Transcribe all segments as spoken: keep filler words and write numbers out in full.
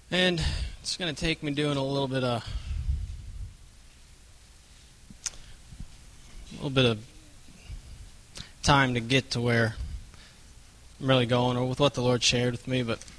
And it's going to take me doing a little bit of a little bit of time to get to where I'm really going, or with what the Lord shared with me, but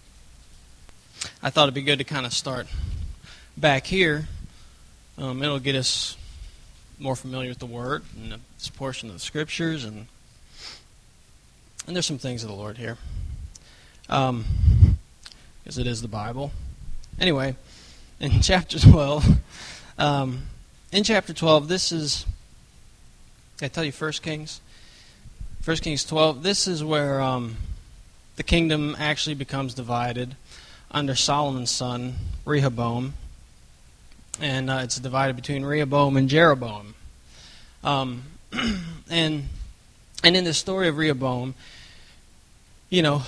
I thought it'd be good to kind of start back here. Um, it'll get us more familiar with the Word and this portion of the Scriptures, and and there's some things of the Lord here, um, because it is the Bible. Anyway, in chapter twelve, um, in chapter twelve, this is, did I tell you First Kings? First Kings twelve, this is where um, the kingdom actually becomes divided under Solomon's son, Rehoboam. And uh, it's divided between Rehoboam and Jeroboam. Um, and and in the story of Rehoboam, you know,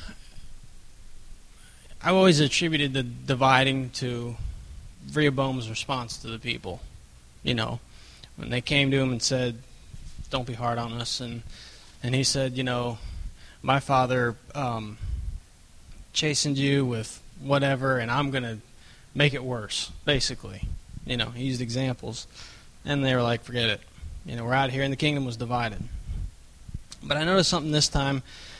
I've always attributed the dividing to Rehoboam's response to the people. You know, when they came to him and said, "Don't be hard on us," and and he said, "You know, my father um, chastened you with whatever, and I'm going to make it worse," basically. You know, he used examples. And they were like, forget it. You know, we're out here, and the kingdom was divided. But I noticed something this time.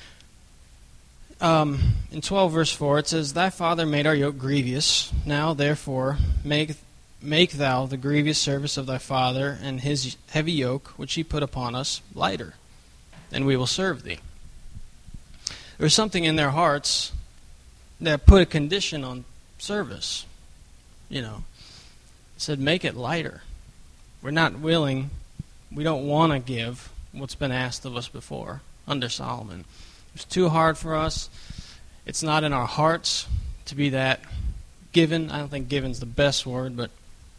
Um, in twelve verse four, it says, "Thy father made our yoke grievous. Now, therefore, make make thou the grievous service of thy father and his heavy yoke, which he put upon us, lighter, and we will serve thee." There was something in their hearts that put a condition on service. You know, it said, make it lighter. We're not willing, we don't want to give what's been asked of us before under Solomon. It's too hard for us. It's not in our hearts to be that given. I don't think given's the best word, but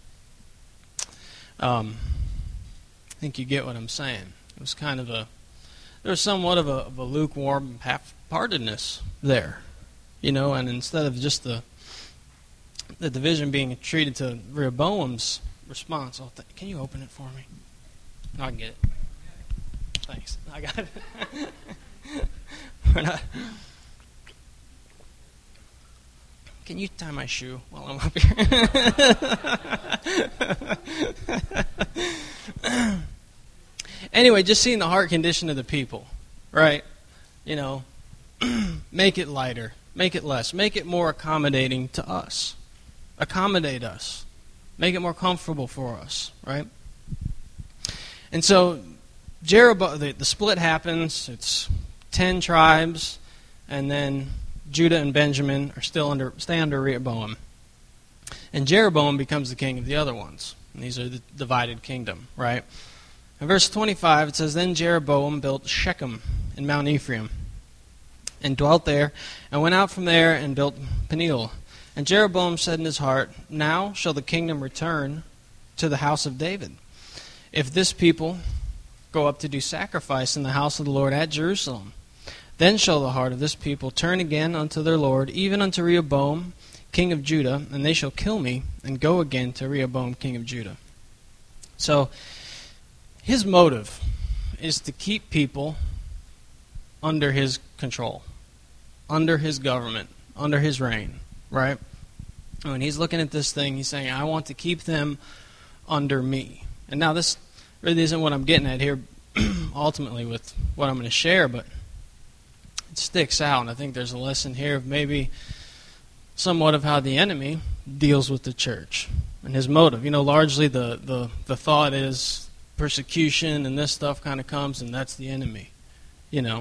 um, I think you get what I'm saying. It was kind of a, there was somewhat of a, of a lukewarm half-heartedness there. You know, and instead of just the the division being treated to Rehoboam's response, oh, th- can you open it for me? No, I can get it. Thanks. I got it. We're not. Can you tie my shoe while I'm up here? Anyway, just seeing the heart condition of the people, right? You know, make it lighter. Make it less. Make it more accommodating to us. Accommodate us. Make it more comfortable for us, right? And so, Jeroboam, the, the split happens. It's ten tribes, and then Judah and Benjamin are still under stay under Rehoboam. And Jeroboam becomes the king of the other ones. And these are the divided kingdom, right? In verse twenty-five, it says, "Then Jeroboam built Shechem in Mount Ephraim, and dwelt there, and went out from there and built Peniel. And Jeroboam said in his heart, Now shall the kingdom return to the house of David, if this people go up to do sacrifice in the house of the Lord at Jerusalem. Then shall the heart of this people turn again unto their Lord, even unto Rehoboam, king of Judah, and they shall kill me, and go again to Rehoboam, king of Judah." So, his motive is to keep people under his control, under his government, under his reign, right? When he's looking at this thing, he's saying, I want to keep them under me. And now this really isn't what I'm getting at here ultimately with what I'm going to share, but it sticks out, and I think there's a lesson here of maybe somewhat of how the enemy deals with the church and his motive. You know, largely the, the, the thought is persecution and this stuff kind of comes, and that's the enemy, you know.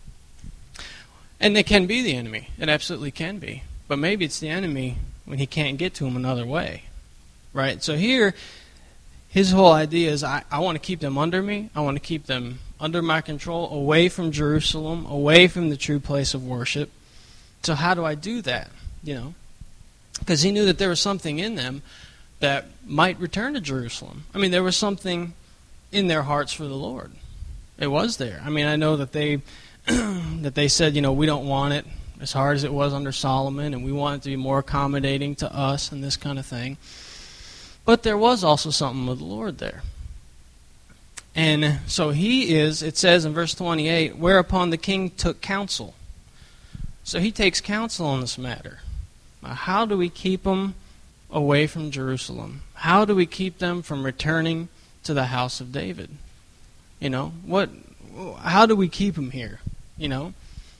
And it can be the enemy. It absolutely can be. But maybe it's the enemy when he can't get to him another way. Right? So here, his whole idea is, I, I want to keep them under me. I want to keep them under my control, away from Jerusalem, away from the true place of worship. So how do I do that? You know? Because he knew that there was something in them that might return to Jerusalem. I mean, there was something in their hearts for the Lord. It was there. I mean, I know that they... that they said, you know, we don't want it as hard as it was under Solomon, and we want it to be more accommodating to us and this kind of thing. But there was also something with the Lord there. And so he is, it says in verse twenty-eight, whereupon the king took counsel. So he takes counsel on this matter. How do we keep them away from Jerusalem? How do we keep them from returning to the house of David? You know, what? How do we keep them here? You know?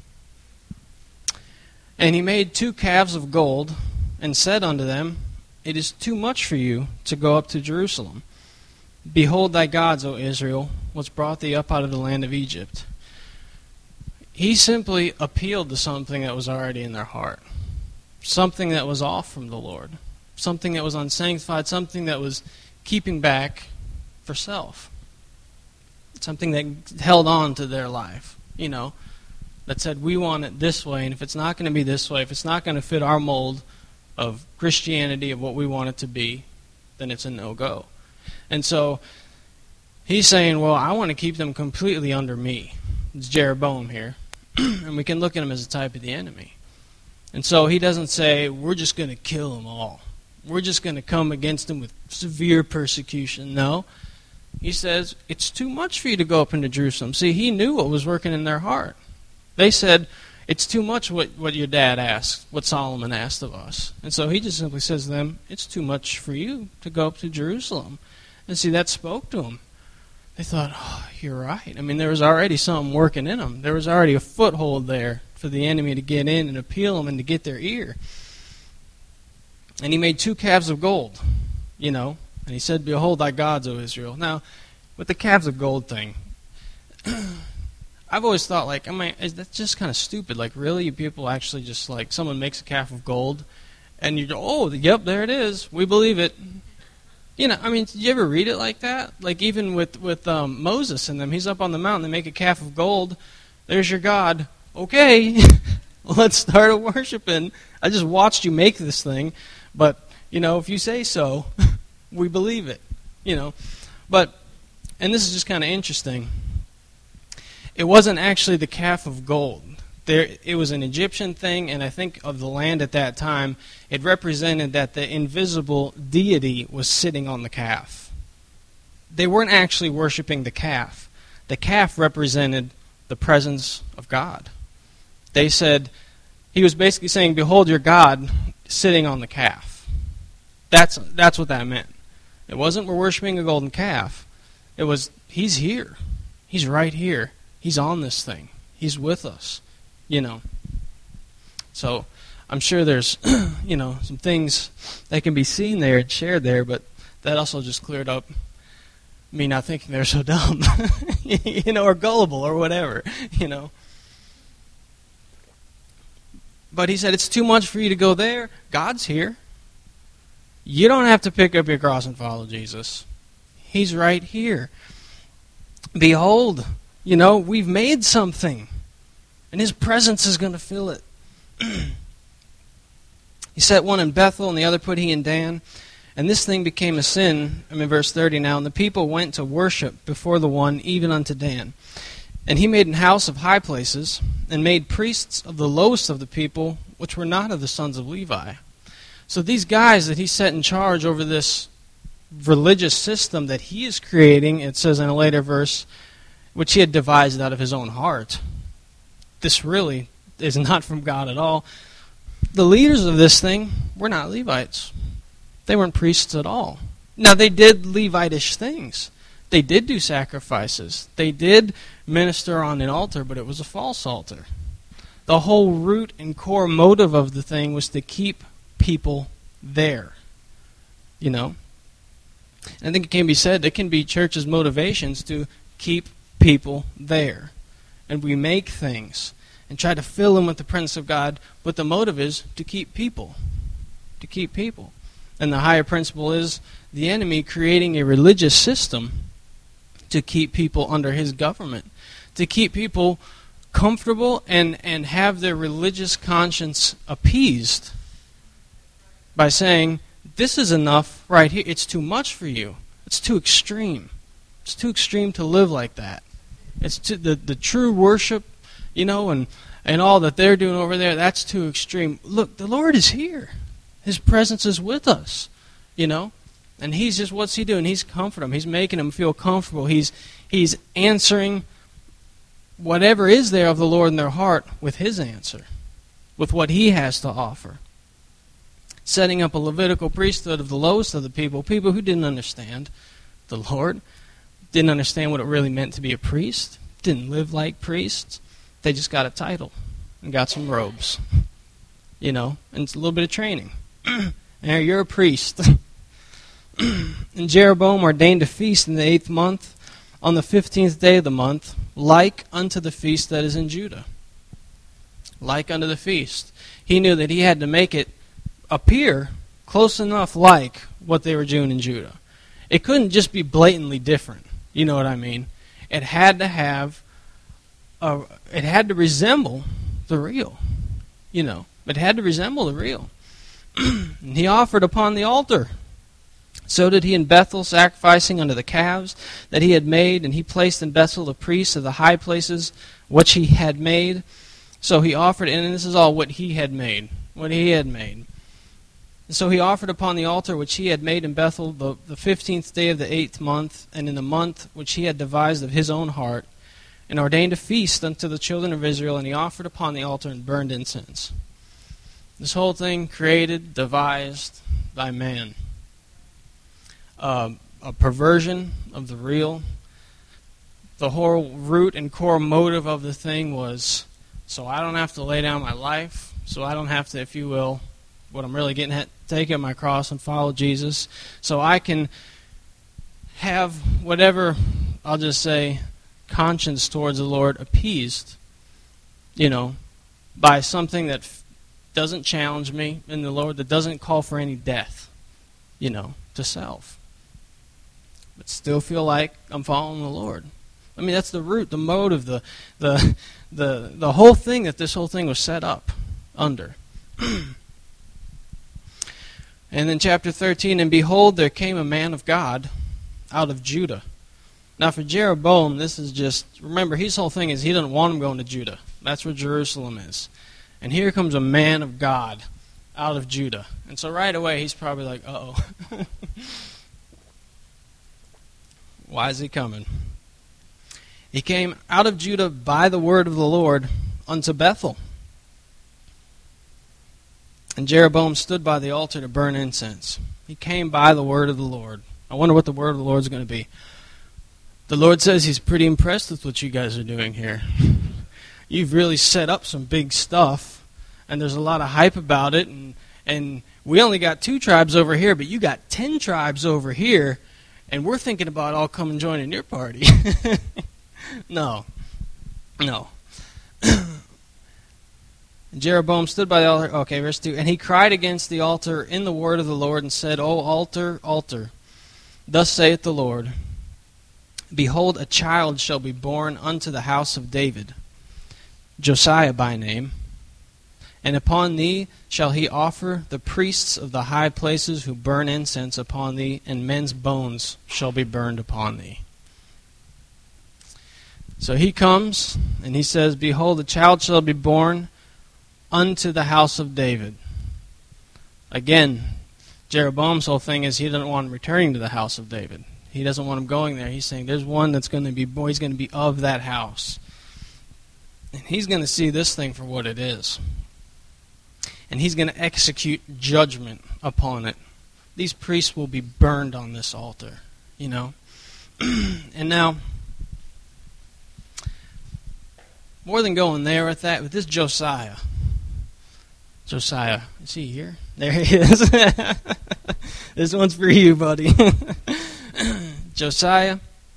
And he made two calves of gold, and said unto them, It is too much for you to go up to Jerusalem. Behold thy gods, O Israel, which brought thee up out of the land of Egypt. He simply appealed to something that was already in their heart. Something that was off from the Lord. Something that was unsanctified. Something that was keeping back for self. Something that held on to their life, you know, that said, we want it this way, and if it's not going to be this way, if it's not going to fit our mold of Christianity, of what we want it to be, then it's a no-go. And so he's saying, well, I want to keep them completely under me. It's Jeroboam here. And we can look at him as a type of the enemy. And so he doesn't say, we're just going to kill them all. We're just going to come against them with severe persecution. No. He says, it's too much for you to go up into Jerusalem. See, he knew what was working in their heart. They said, it's too much what, what your dad asked, what Solomon asked of us. And so he just simply says to them, it's too much for you to go up to Jerusalem. And see, that spoke to them. They thought, oh, you're right. I mean, there was already something working in them. There was already a foothold there for the enemy to get in and appeal them and to get their ear. And he made two calves of gold, you know, and he said, Behold thy gods, O Israel. Now, with the calves of gold thing, I've always thought, like, I mean, is that just kind of stupid? Like, really? You people actually just, like, someone makes a calf of gold, and you go, oh, yep, there it is. We believe it. You know, I mean, did you ever read it like that? Like, even with, with um, Moses and them, he's up on the mountain, they make a calf of gold. There's your God. Okay, let's start worshiping. I just watched you make this thing, but, you know, if you say so, we believe it, you know. But, and this is just kind of interesting, it wasn't actually the calf of gold. There, it was an Egyptian thing, and I think of the land at that time, it represented that the invisible deity was sitting on the calf. They weren't actually worshiping the calf. The calf represented the presence of God. They said, he was basically saying, behold your God sitting on the calf. That's, that's what that meant. It wasn't we're worshiping a golden calf. It was, he's here. He's right here. He's on this thing. He's with us. You know, so I'm sure there's, you know, some things that can be seen there and shared there, but that also just cleared up me not thinking they're so dumb, you know, or gullible or whatever, you know. But he said, it's too much for you to go there. God's here. You don't have to pick up your cross and follow Jesus. He's right here. Behold, you know, we've made something. And his presence is going to fill it. He set one in Bethel, and the other put he in Dan. And this thing became a sin. I'm in verse thirty now. And the people went to worship before the one, even unto Dan. And he made an house of high places, and made priests of the lowest of the people, which were not of the sons of Levi. So these guys that he set in charge over this religious system that he is creating, it says in a later verse, which he had devised out of his own heart. This really is not from God at all. The leaders of this thing were not Levites. They weren't priests at all. Now, they did Levitish things. They did do sacrifices. They did minister on an altar, but it was a false altar. The whole root and core motive of the thing was to keep people there. You know? And I think it can be said, it can be churches' motivations to keep people there. And we make things and try to fill them with the presence of God, but the motive is to keep people. To keep people. And the higher principle is the enemy creating a religious system to keep people under his government. To keep people comfortable and, and have their religious conscience appeased by saying, this is enough right here. It's too much for you. It's too extreme. It's too extreme to live like that. It's to the, the true worship, you know, and, and all that they're doing over there, that's too extreme. Look, the Lord is here. His presence is with us, you know. And he's just, what's he doing? He's comforting them. He's making them feel comfortable. He's, he's answering whatever is there of the Lord in their heart with his answer, with what he has to offer. setting up a Levitical priesthood of the lowest of the people, people who didn't understand the Lord, didn't understand what it really meant to be a priest, didn't live like priests. They just got a title and got some robes, you know, and it's a little bit of training. And you're a priest. And Jeroboam ordained a feast in the eighth month, on the fifteenth day of the month, like unto the feast that is in Judah. Like unto the feast. He knew that he had to make it appear close enough like what they were doing in Judah. It couldn't just be blatantly different. You know what I mean? It had to have, a, it had to resemble the real. You know, it had to resemble the real. And he offered upon the altar. So did he in Bethel, sacrificing unto the calves that he had made, and he placed in Bethel the priests of the high places which he had made. So he offered, and this is all what he had made, what he had made. And so he offered upon the altar which he had made in Bethel the, the fifteenth day of the eighth month, and in the month which he had devised of his own heart, and ordained a feast unto the children of Israel, and he offered upon the altar and burned incense. This whole thing created, devised by man. Uh, a perversion of the real. The whole root and core motive of the thing was, so I don't have to lay down my life, so I don't have to, if you will, what I'm really getting at, take up my cross and follow Jesus, so I can have whatever, I'll just say, conscience towards the Lord appeased, you know, by something that f- doesn't challenge me in the Lord, that doesn't call for any death, you know, to self. But still feel like I'm following the Lord. I mean, that's the root, the motive, the the the the whole thing that this whole thing was set up under. And then chapter thirteen, and behold, there came a man of God out of Judah. Now for Jeroboam, this is just, remember, his whole thing is he doesn't want him going to Judah. That's where Jerusalem is. And here comes a man of God out of Judah. And so right away he's probably like, uh-oh. Why is he coming? He came out of Judah by the word of the Lord unto Bethel. And Jeroboam stood by the altar to burn incense. He came by the word of the Lord. I wonder what the word of the Lord is going to be. The Lord says he's pretty impressed with what you guys are doing here. You've really set up some big stuff, and there's a lot of hype about it, and, and we only got two tribes over here, but you got ten tribes over here, and we're thinking about all coming joining your party. No. No. Jeroboam stood by the altar. Okay, verse two. And he cried against the altar in the word of the Lord and said, O altar, altar, thus saith the Lord, behold, a child shall be born unto the house of David, Josiah by name. And upon thee shall he offer the priests of the high places who burn incense upon thee, and men's bones shall be burned upon thee. So he comes, and he says, behold, a child shall be born unto the house of David. Again, Jeroboam's whole thing is he doesn't want him returning to the house of David. He doesn't want him going there. He's saying there's one that's going to be born. He's going to be of that house. And he's going to see this thing for what it is. And he's going to execute judgment upon it. These priests will be burned on this altar, you know. And now, more than going there with that, with this Josiah. Josiah, is he here? There he is. This one's for you, buddy. Josiah,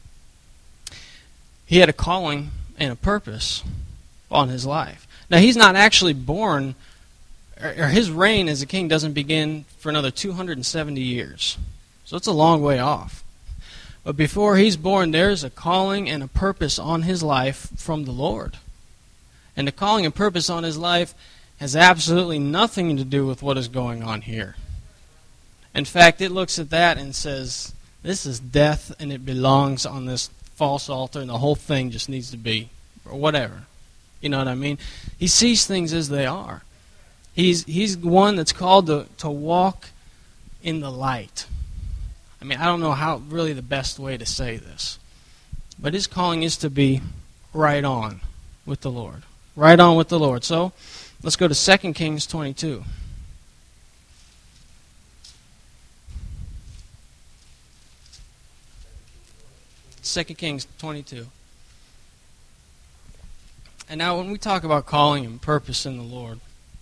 he had a calling and a purpose on his life. Now, he's not actually born, or his reign as a king doesn't begin for another two hundred seventy years. So it's a long way off. But before he's born, there's a calling and a purpose on his life from the Lord. And the calling and purpose on his life has absolutely nothing to do with what is going on here. In fact, it looks at that and says, this is death and it belongs on this false altar and the whole thing just needs to be, or whatever. You know what I mean? He sees things as they are. He's he's one that's called to, to walk in the light. I mean, I don't know how really the best way to say this. But his calling is to be right on with the Lord. Right on with the Lord. So, let's go to Second Kings twenty-two. Second Kings twenty-two. And now when we talk about calling and purpose in the Lord,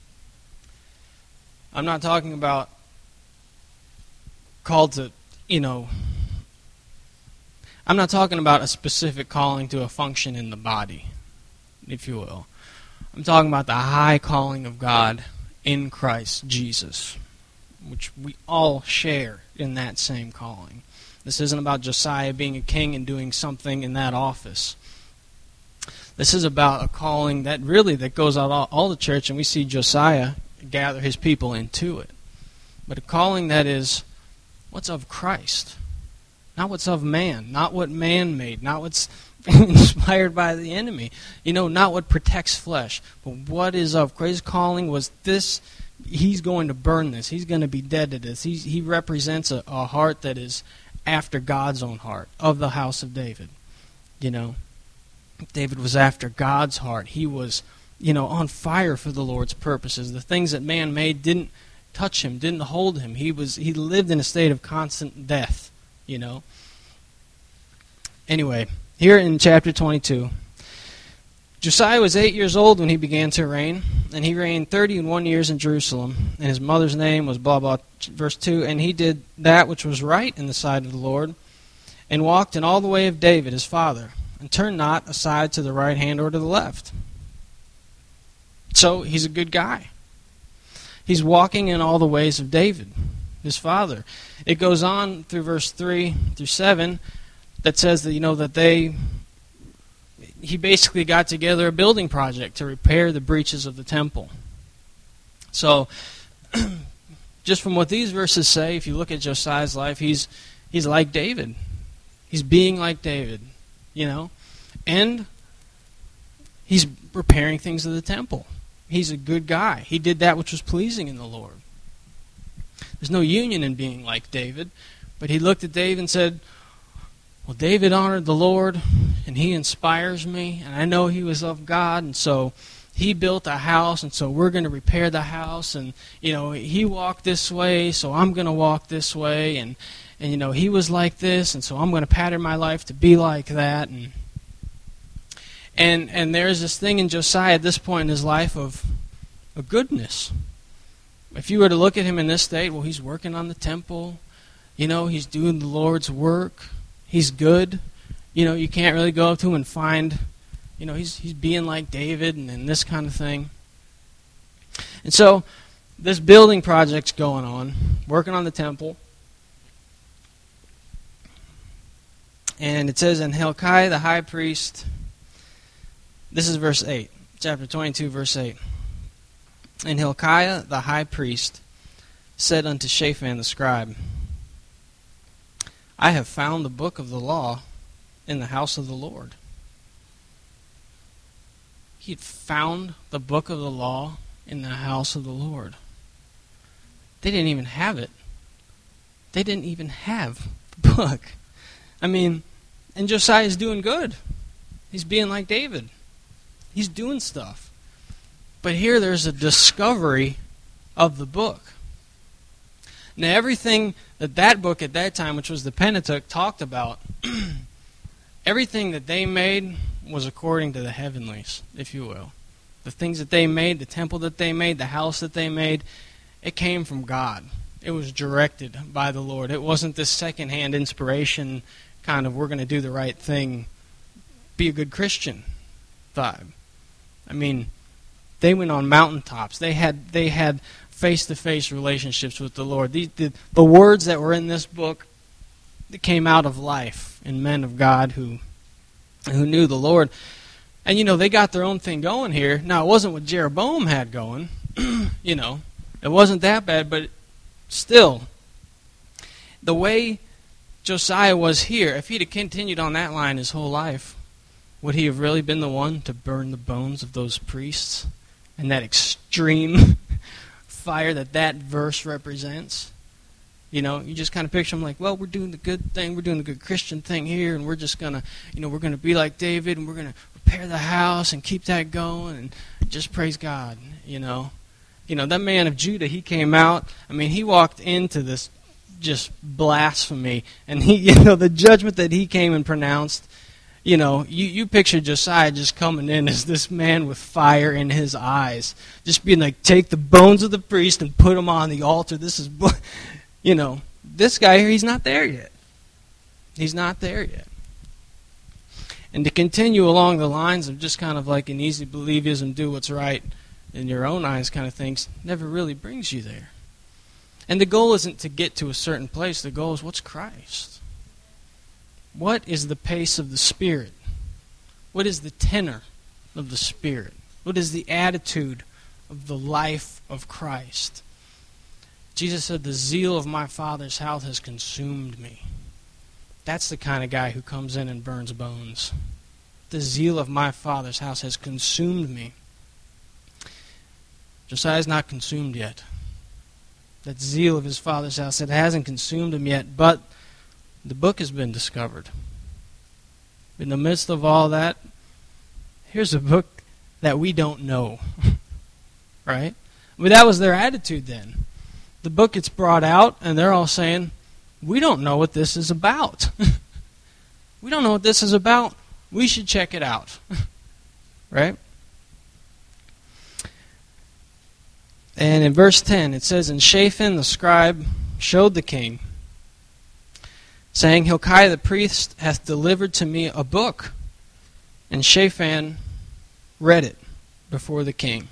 I'm not talking about called to, you know, I'm not talking about a specific calling to a function in the body, if you will. I'm talking about the high calling of God in Christ Jesus, which we all share in that same calling. This isn't about Josiah being a king and doing something in that office. This is about a calling that really that goes out all, all the church, and we see Josiah gather his people into it. But a calling that is what's of Christ, not what's of man, not what man made, not what's inspired by the enemy, you know, not what protects flesh, but what is of Christ. His calling was this. He's going to burn this. He's going to be dead to this. He's, he represents a, a heart that is after God's own heart, of the house of David. You know, David was after God's heart. He was, you know, on fire for the Lord's purposes. The things that man made didn't touch him, didn't hold him. He was he lived in a state of constant death, you know. Anyway, here in chapter twenty-two, Josiah was eight years old when he began to reign, and he reigned thirty and one years in Jerusalem, and his mother's name was blah blah, verse two, and he did that which was right in the sight of the Lord, and walked in all the way of David his father, and turned not aside to the right hand or to the left. So he's a good guy. He's walking in all the ways of David, his father. It goes on through verse three through seven that says that, you know, that they, he basically got together a building project to repair the breaches of the temple. So, just from what these verses say, if you look at Josiah's life, he's he's like David. He's being like David, you know, and he's repairing things of the temple. He's a good guy. He did that which was pleasing in the Lord. There's no union in being like David, but he looked at David and said, well, David honored the Lord, and he inspires me, and I know he was of God, and so he built a house, and so we're going to repair the house, and, you know, he walked this way, so I'm going to walk this way, and, and, you know, he was like this, and so I'm going to pattern my life to be like that, and And and there's this thing in Josiah at this point in his life of a goodness. If you were to look at him in this state, well, he's working on the temple. You know, he's doing the Lord's work. He's good. You know, you can't really go up to him and find, you know, he's he's being like David and, and this kind of thing. And so this building project's going on, working on the temple. And it says, and Hilkiah the high priest... This is verse eight, chapter twenty-two, verse eight. And Hilkiah the high priest said unto Shaphan the scribe, I have found the book of the law in the house of the Lord. He had found the book of the law in the house of the Lord. They didn't even have it. They didn't even have the book. I mean, and Josiah's doing good. He's being like David. He's doing stuff. But here there's a discovery of the book. Now everything that that book at that time, which was the Pentateuch, talked about, everything that they made was according to the heavenlies, if you will. The things that they made, the temple that they made, the house that they made, it came from God. It was directed by the Lord. It wasn't this secondhand inspiration kind of, we're going to do the right thing, be a good Christian vibe. I mean, they went on mountaintops. They had they had face-to-face relationships with the Lord. The, the, the words that were in this book that came out of life and men of God who who knew the Lord. And, you know, they got their own thing going here. Now, it wasn't what Jeroboam had going. You know, it wasn't that bad, but still, the way Josiah was here, if he'd have continued on that line his whole life, would he have really been the one to burn the bones of those priests and that extreme fire that that verse represents? You know, you just kind of picture them like, well, we're doing the good thing, we're doing the good Christian thing here, and we're just going to, you know, we're going to be like David, and we're going to repair the house and keep that going, and just praise God, you know. You know, that man of Judah, he came out, I mean, he walked into this just blasphemy. And he, you know, the judgment that he came and pronounced, you know, you, you picture Josiah just coming in as this man with fire in his eyes, just being like, take the bones of the priest and put them on the altar. This is, you know, this guy here, he's not there yet. He's not there yet. And to continue along the lines of just kind of like an easy believism, do what's right in your own eyes kind of things, never really brings you there. And the goal isn't to get to a certain place. The goal is, what's Christ? What is the pace of the Spirit? What is the tenor of the Spirit? What is the attitude of the life of Christ? Jesus said, the zeal of my Father's house has consumed me. That's the kind of guy who comes in and burns bones. The zeal of my Father's house has consumed me. Josiah's not consumed yet. That zeal of his father's house, it hasn't consumed him yet, but the book has been discovered. In the midst of all that, here's a book that we don't know. Right? I mean, that was their attitude then. The book gets brought out, and they're all saying, we don't know what this is about. We don't know what this is about. We should check it out. Right? And in verse ten, it says, and Shaphan the scribe showed the king, saying, Hilkiah the priest hath delivered to me a book. And Shaphan read it before the king.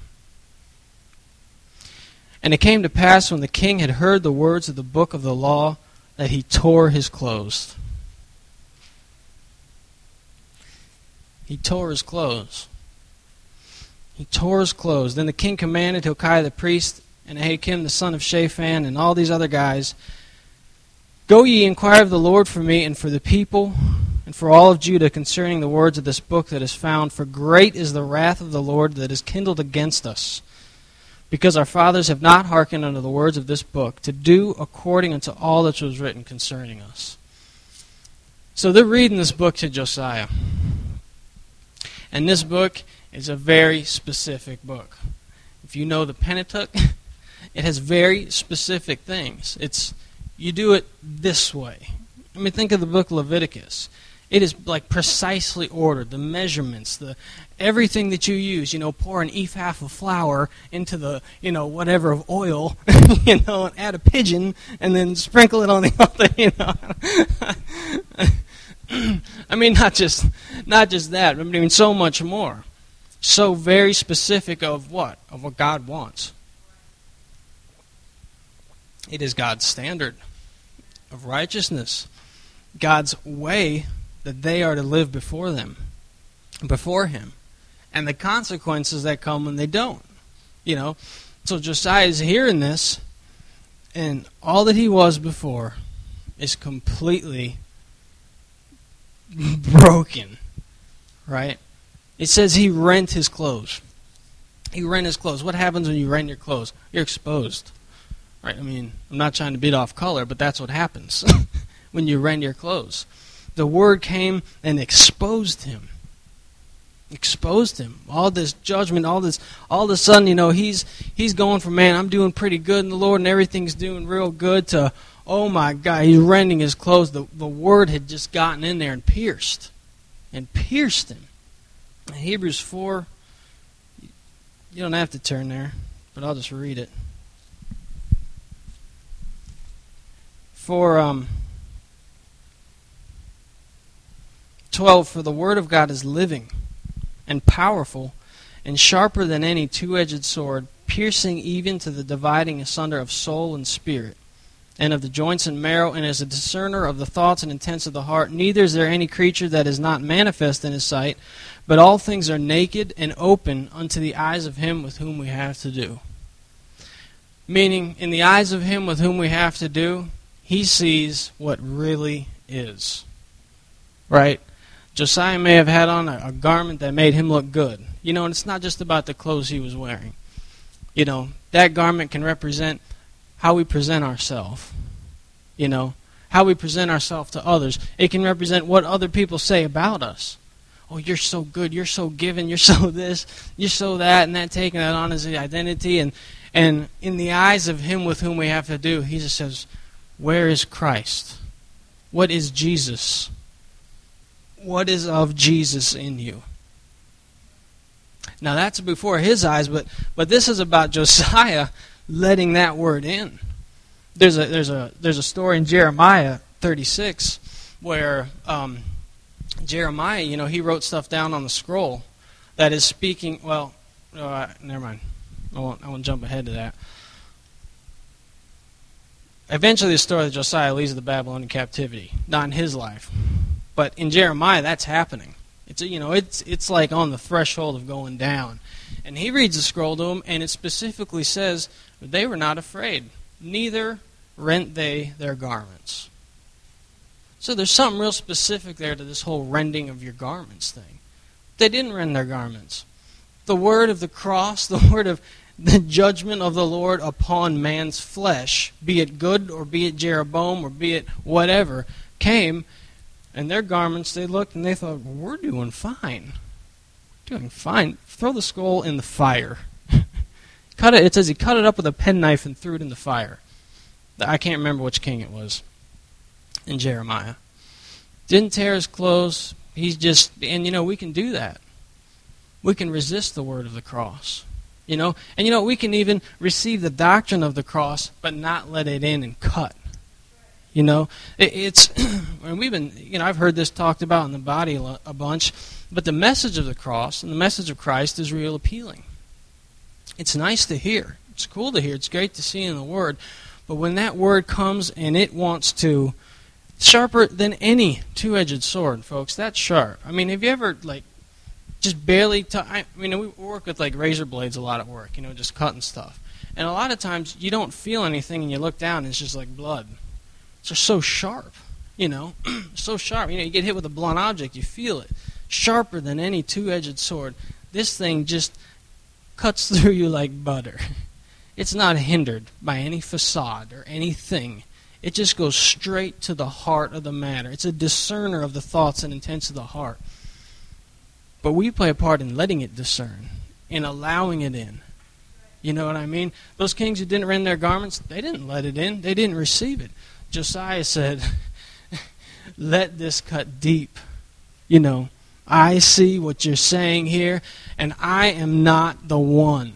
And it came to pass, when the king had heard the words of the book of the law, that he tore his clothes. He tore his clothes. He tore his clothes. Then the king commanded Hilkiah the priest and Ahikam the son of Shaphan and all these other guys, go ye inquire of the Lord for me and for the people and for all of Judah concerning the words of this book that is found, for great is the wrath of the Lord that is kindled against us, because our fathers have not hearkened unto the words of this book, to do according unto all that was written concerning us. So they're reading this book to Josiah. And this book is a very specific book. If you know the Pentateuch, it has very specific things. It's, you do it this way. I mean, think of the book of Leviticus. It is like precisely ordered. The measurements, the everything that you use. You know, pour an ephah of flour into the, you know, whatever of oil, you know, and add a pigeon, and then sprinkle it on the altar. You know, I mean, not just not just that. I mean, so much more. So very specific of what? Of what God wants. It is God's standard of righteousness. God's way that they are to live before them, before Him. And the consequences that come when they don't. You know, so Josiah is hearing this, and all that he was before is completely broken. Right? It says he rent his clothes. He rent his clothes. What happens when you rent your clothes? You're exposed. Right? I mean, I'm not trying to beat off color, but that's what happens when you rent your clothes. The word came and exposed him. Exposed him. All this judgment, all this, all of a sudden, you know, he's he's going from, man, I'm doing pretty good in the Lord and everything's doing real good, to, oh my God, he's rending his clothes. The, the word had just gotten in there and pierced. And pierced him. In Hebrews four, you don't have to turn there, but I'll just read it. For um, twelve, for the word of God is living and powerful and sharper than any two-edged sword, piercing even to the dividing asunder of soul and spirit, and of the joints and marrow, and is a discerner of the thoughts and intents of the heart. Neither is there any creature that is not manifest in his sight, but all things are naked and open unto the eyes of him with whom we have to do. Meaning, in the eyes of him with whom we have to do, he sees what really is. Right? Josiah may have had on a, a garment that made him look good. You know, and it's not just about the clothes he was wearing. You know, that garment can represent how we present ourselves. You know, how we present ourselves to others. It can represent what other people say about us. Oh, you're so good, you're so giving, you're so this, you're so that, and that, taking that on as the identity. And, and in the eyes of him with whom we have to do, he just says, Where is Christ? What is Jesus? What is of Jesus in you? Now that's before his eyes, but but this is about Josiah letting that word in. There's a there's a there's a story in Jeremiah thirty-six where um, Jeremiah, you know, he wrote stuff down on the scroll that is speaking. Well, uh, never mind. I won't I won't jump ahead to that. Eventually, the story of Josiah leads to the Babylonian captivity, not in his life, but in Jeremiah, that's happening. It's you know it's it's like on the threshold of going down, and he reads the scroll to him, and it specifically says they were not afraid, neither rent they their garments. So there's something real specific there to this whole rending of your garments thing. They didn't rend their garments. The word of the cross, the word of the judgment of the Lord upon man's flesh, be it good or be it Jeroboam or be it whatever, came. And their garments, they looked and they thought, well, we're doing fine. Doing fine. Throw the skull in the fire. Cut it. It says he cut it up with a penknife and threw it in the fire. I can't remember which king it was in Jeremiah. Didn't tear his clothes. He's just, and you know, we can do that. We can resist the word of the cross. You know, and you know, we can even receive the doctrine of the cross, but not let it in and cut. You know, it, it's, and we've been, you know, I've heard this talked about in the body a, a bunch, but the message of the cross and the message of Christ is real appealing. It's nice to hear. It's cool to hear. It's great to see in the Word. But when that Word comes and it wants to, sharper than any two-edged sword, folks, that's sharp. I mean, have you ever, like, just barely, t- I mean, we work with, like, razor blades a lot at work, you know, just cutting stuff. And a lot of times you don't feel anything and you look down and it's just like blood. It's just so sharp, you know, so sharp. You know, you get hit with a blunt object, you feel it. Sharper than any two-edged sword. This thing just cuts through you like butter. It's not hindered by any facade or anything. It just goes straight to the heart of the matter. It's a discerner of the thoughts and intents of the heart. But we play a part in letting it discern, in allowing it in. You know what I mean? Those kings who didn't rend their garments, they didn't let it in. They didn't receive it. Josiah said, let this cut deep. You know, I see what you're saying here, and I am not the one.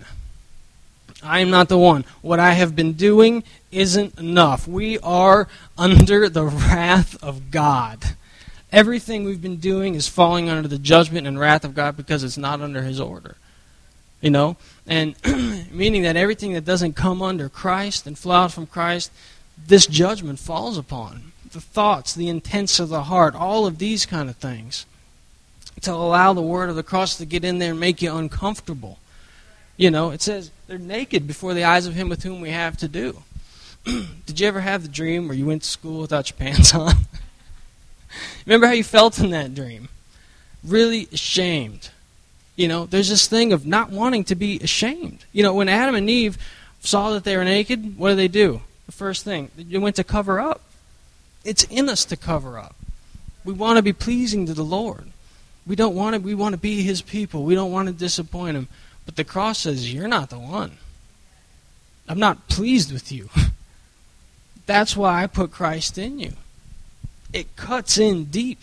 I am not the one. What I have been doing isn't enough. We are under the wrath of God. Everything we've been doing is falling under the judgment and wrath of God because it's not under His order. You know? And meaning that everything that doesn't come under Christ and flow out from Christ, this judgment falls upon. The thoughts, the intents of the heart, all of these kind of things. To allow the word of the cross to get in there and make you uncomfortable. You know, it says they're naked before the eyes of Him with whom we have to do. Did you ever have the dream where you went to school without your pants on? Remember how you felt in that dream? Really ashamed. You know, there's this thing of not wanting to be ashamed. You know, when Adam and Eve saw that they were naked, what did they do? The first thing, they went to cover up. It's in us to cover up. We want to be pleasing to the Lord. We don't want to, we want to be His people. We don't want to disappoint Him. But the cross says, you're not the one. I'm not pleased with you. That's why I put Christ in you. It cuts in deep.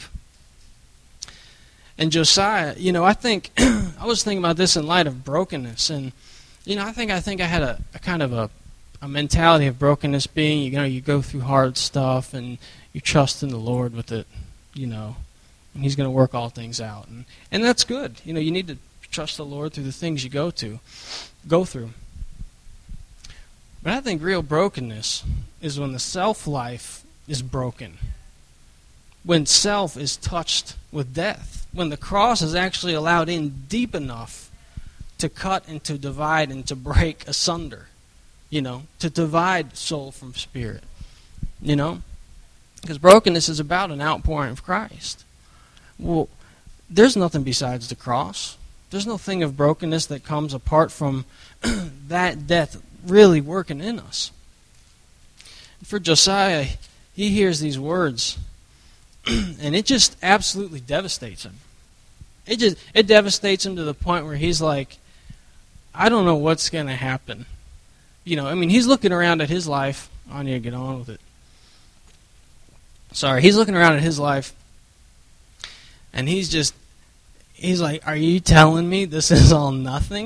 And Josiah, you know, I think, I was thinking about this in light of brokenness. And, you know, I think I think I had a, a kind of a, a mentality of brokenness being, you know, you go through hard stuff and you trust in the Lord with it, you know, and He's going to work all things out. And, and that's good. You know, you need to trust the Lord through the things you go to, go through. But I think real brokenness is when the self-life is broken. When self is touched with death. When the cross is actually allowed in deep enough to cut and to divide and to break asunder. You know, to divide soul from spirit. You know? Because brokenness is about an outpouring of Christ. Well, there's nothing besides the cross. There's no thing of brokenness that comes apart from that death really working in us. For Josiah, he hears these words, and it just absolutely devastates him. It just it devastates him to the point where he's like, I don't know what's going to happen. You know, I mean, he's looking around at his life. I need to get on with it. sorry, he's looking around at his life, and he's just, he's like, are you telling me this is all nothing?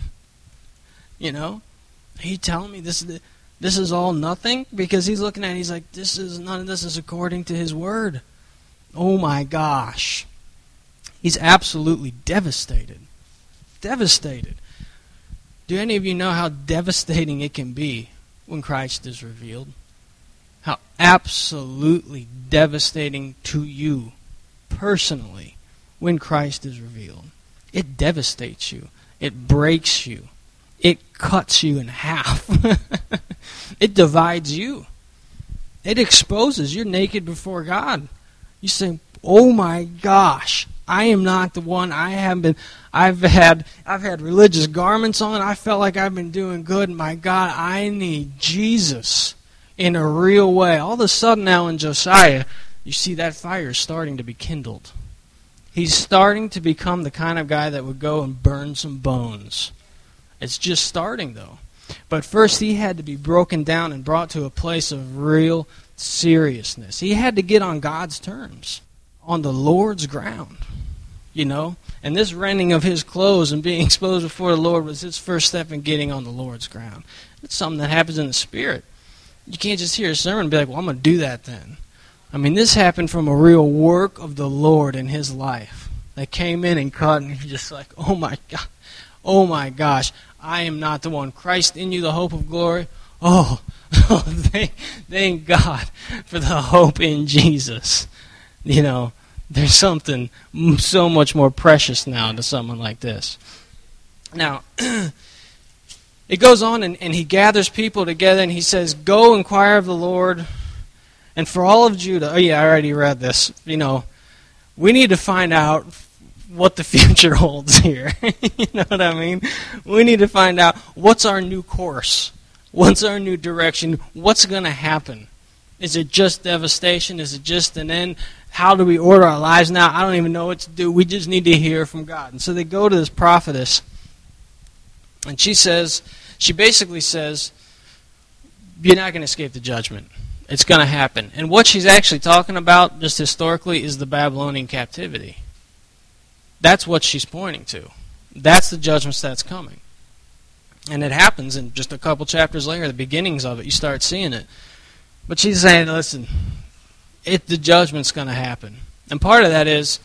You know? Are you telling me this is, this is all nothing? Because he's looking at it, he's like, this is, none of this is according to his word. Oh my gosh. He's absolutely devastated. Devastated. Do any of you know how devastating it can be when Christ is revealed? How absolutely devastating to you personally when Christ is revealed. It devastates you. It breaks you. It cuts you in half. It divides you. It exposes. You're naked before God. You say, oh my gosh, I am not the one. I have been, I've had, I've had religious garments on. I felt like I've been doing good. My God, I need Jesus in a real way. All of a sudden now in Josiah, you see that fire is starting to be kindled. He's starting to become the kind of guy that would go and burn some bones. It's just starting, though. But first he had to be broken down and brought to a place of real seriousness. He had to get on God's terms, on the Lord's ground, you know. And this rending of his clothes and being exposed before the Lord was his first step in getting on the Lord's ground. It's something that happens in the Spirit. You can't just hear a sermon and be like, well, I'm going to do that then. I mean, this happened from a real work of the Lord in his life. They came in and cut, and he's just like, oh my God, oh my gosh, I am not the one. Christ in you, the hope of glory. Oh, oh thank, thank God for the hope in Jesus. You know, there's something so much more precious now to someone like this. Now, it goes on, and, and he gathers people together, and he says, go inquire of the Lord, and for all of Judah. Oh yeah, I already read this. You know, we need to find out what the future holds here. You know what I mean? We need to find out what's our new course. What's our new direction? What's going to happen? Is it just devastation? Is it just an end? How do we order our lives now? I don't even know what to do. We just need to hear from God. And so they go to this prophetess, and she says, she basically says, you're not going to escape the judgment. It's going to happen. And what she's actually talking about, just historically, is the Babylonian captivity. That's what she's pointing to. That's the judgments that's coming. And it happens in just a couple chapters later, the beginnings of it, you start seeing it. But she's saying, listen, it, the judgment's going to happen. And part of that is,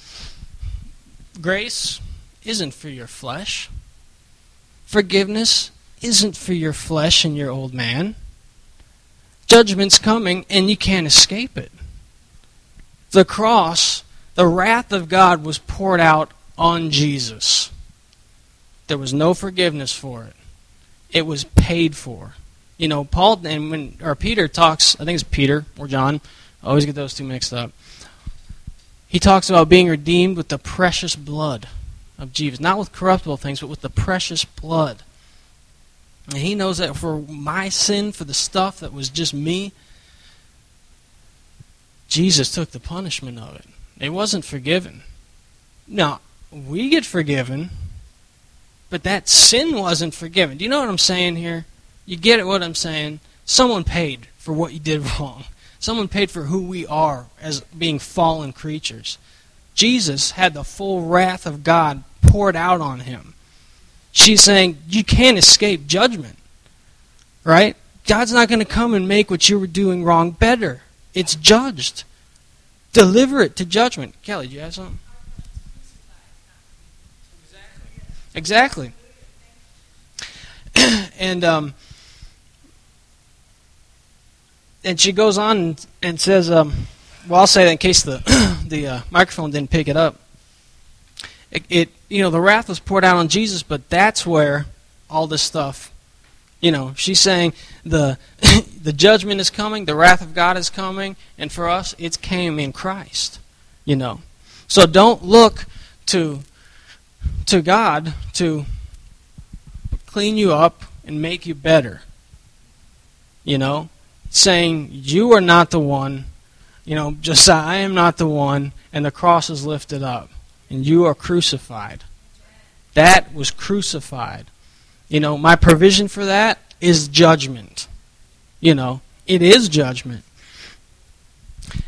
grace isn't for your flesh. Forgiveness isn't for your flesh and your old man. Judgment's coming, and you can't escape it. The cross, the wrath of God was poured out on Jesus. There was no forgiveness for it. It was paid for. You know, Paul and when or Peter talks, I think it's Peter or John, I always get those two mixed up. He talks about being redeemed with the precious blood of Jesus. Not with corruptible things, but with the precious blood. And he knows that for my sin, for the stuff that was just me, Jesus took the punishment of it. It wasn't forgiven. Now, we get forgiven, but that sin wasn't forgiven. Do you know what I'm saying here? You get it, what I'm saying? Someone paid for what you did wrong. Someone paid for who we are as being fallen creatures. Jesus had the full wrath of God poured out on him. She's saying, you can't escape judgment. Right? God's not going to come and make what you were doing wrong better. It's judged. Deliver it to judgment. Kelly, do you have something? Exactly. and um, and she goes on and, and says, um, well, I'll say that in case the the uh, microphone didn't pick it up. It, it, you know, the wrath was poured out on Jesus, but that's where all this stuff, you know, she's saying the the judgment is coming, the wrath of God is coming, and for us, it came in Christ, you know. So don't look to to God to clean you up and make you better, you know, saying you are not the one, you know, just say, I am not the one, and the cross is lifted up. And you are crucified. That was crucified. You know, my provision for that is judgment. You know, it is judgment.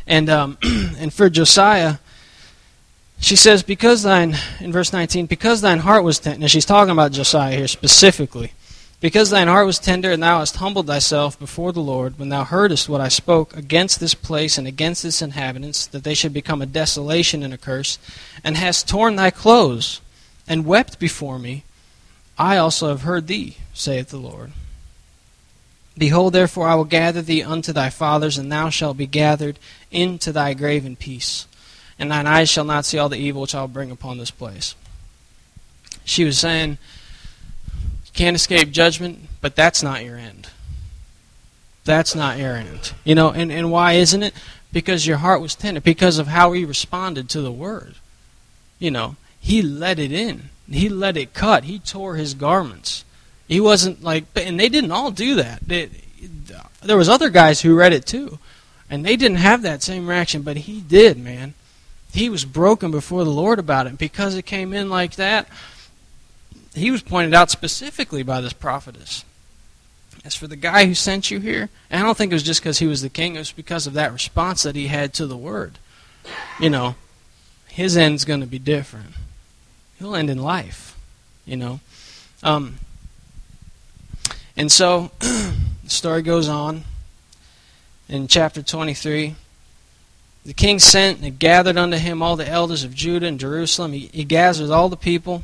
And um, and for Josiah, she says, because thine, in verse nineteen, because thine heart was tender, and she's talking about Josiah here specifically, because thine heart was tender, and thou hast humbled thyself before the Lord, when thou heardest what I spoke against this place and against its inhabitants, that they should become a desolation and a curse, and hast torn thy clothes, and wept before me, I also have heard thee, saith the Lord. Behold, therefore, I will gather thee unto thy fathers, and thou shalt be gathered into thy grave in peace. And thine eyes shall not see all the evil which I will bring upon this place. She was saying, you can't escape judgment, but that's not your end. That's not your end. You know, and, and why isn't it? Because your heart was tender, because of how he responded to the word. You know, he let it in. He let it cut. He tore his garments. He wasn't like, and they didn't all do that. They, there was other guys who read it too, and they didn't have that same reaction, but he did, man. He was broken before the Lord about it. Because it came in like that, he was pointed out specifically by this prophetess. As for the guy who sent you here, and I don't think it was just because he was the king, it was because of that response that he had to the word. You know, his end's going to be different. He'll end in life, you know. Um, and so, the story goes on. In chapter twenty-three, the king sent and gathered unto him all the elders of Judah and Jerusalem. He, he gathers all the people.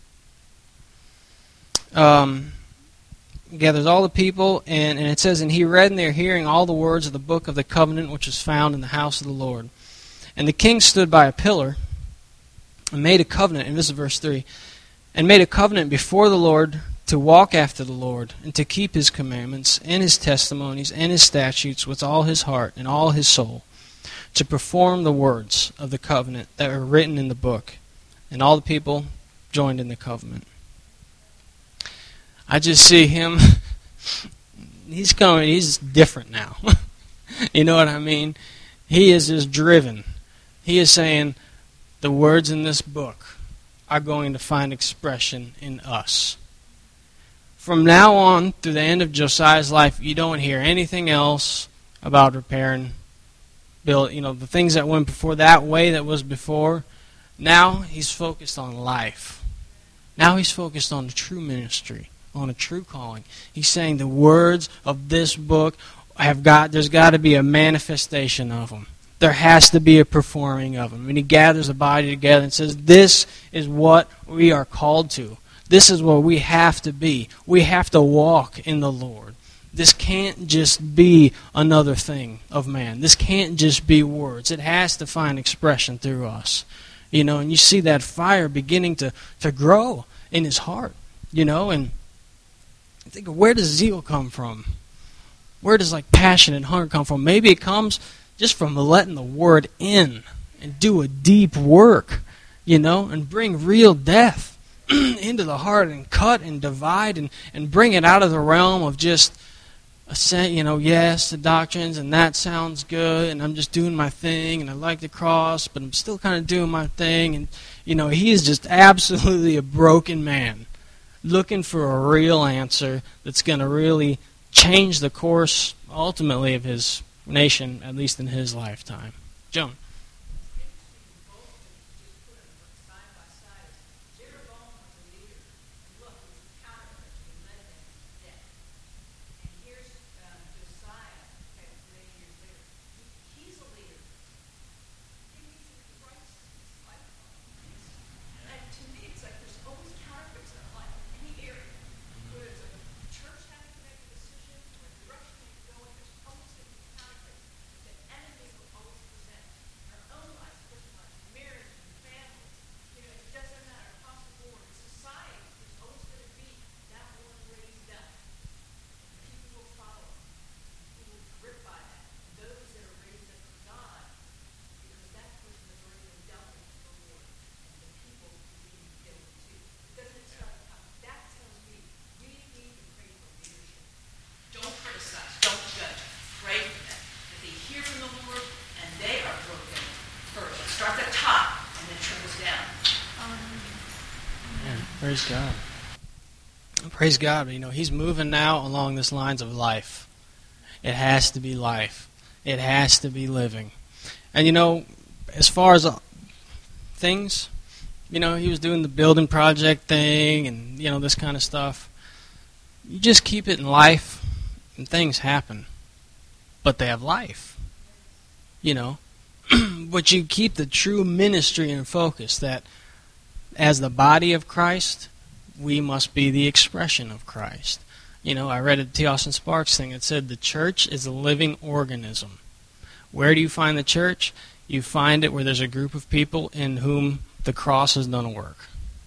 Um, he gathers all the people, and, and it says, and he read in their hearing all the words of the book of the covenant which was found in the house of the Lord. And the king stood by a pillar and made a covenant, and this is verse three, and made a covenant before the Lord to walk after the Lord, and to keep his commandments, and his testimonies, and his statutes with all his heart and all his soul, to perform the words of the covenant that were written in the book. And all the people joined in the covenant. I just see him, he's coming, he's different now. You know what I mean? He is just driven. He is saying, the words in this book are going to find expression in us. From now on, through the end of Josiah's life, you don't hear anything else about repairing, build, you know, the things that went before that way that was before. Now he's focused on life. Now he's focused on the true ministry, on a true calling. He's saying the words of this book have got, there's got to be a manifestation of them. There has to be a performing of them. When he gathers the body together and says, this is what we are called to. This is what we have to be. We have to walk in the Lord. This can't just be another thing of man. This can't just be words. It has to find expression through us. You know, and you see that fire beginning to, to grow in his heart. You know, and think of, where does zeal come from? Where does like passion and hunger come from? Maybe it comes just from letting the word in and do a deep work, you know, and bring real death into the heart and cut and divide and, and bring it out of the realm of just, a, you know, yes, the doctrines and that sounds good and I'm just doing my thing and I like the cross, but I'm still kind of doing my thing. And, you know, he is just absolutely a broken man looking for a real answer that's going to really change the course, ultimately, of his nation, at least in his lifetime. Joan. Praise God. Praise God. You know, he's moving now along this lines of life. It has to be life. It has to be living. And, you know, as far as uh, things, you know, he was doing the building project thing and, you know, this kind of stuff. You just keep it in life, and things happen. But they have life, you know. But you keep the true ministry in focus, that as the body of Christ, we must be the expression of Christ. You know, I read a T. Austin Sparks thing that said the church is a living organism. Where do you find the church? You find it where there's a group of people in whom the cross has done a work.